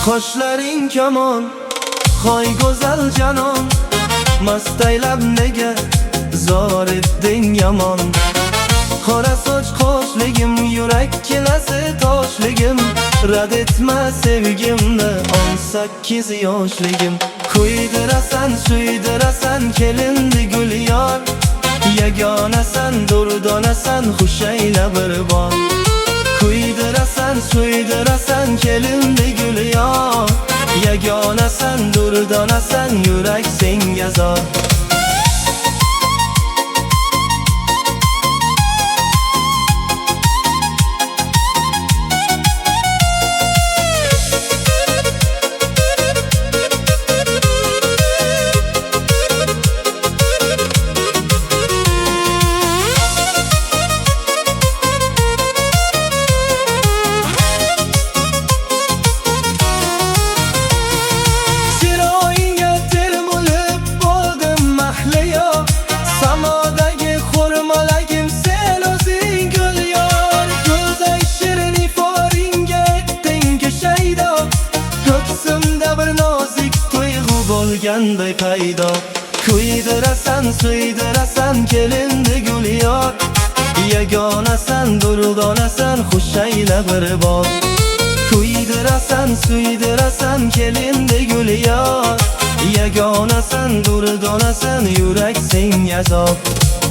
Qoshlaring kamon, hoy go'zal janon, mastaylab nega zor etding yomon. Qora soch qoshligim, yurak kelasi toshligim, rad etma sevgimni 18 yoshligim. Kuydirasan, suydirasan kelindi gul yor, yagonasan, durdonasan, xushayla bir bor. Kuydirasan, suydirasan kelindi gul yor, yagonasan, durdonasan, yurak senga zor. Bo'lganday paydo. Kuydirasan, suydirasan kelindi gul yor, yagonasan, durdonasan, xushayla bir bor. Kuydirasan, suydirasan kelindi gul yor, yagonasan, durdonasan, yurak senga zor.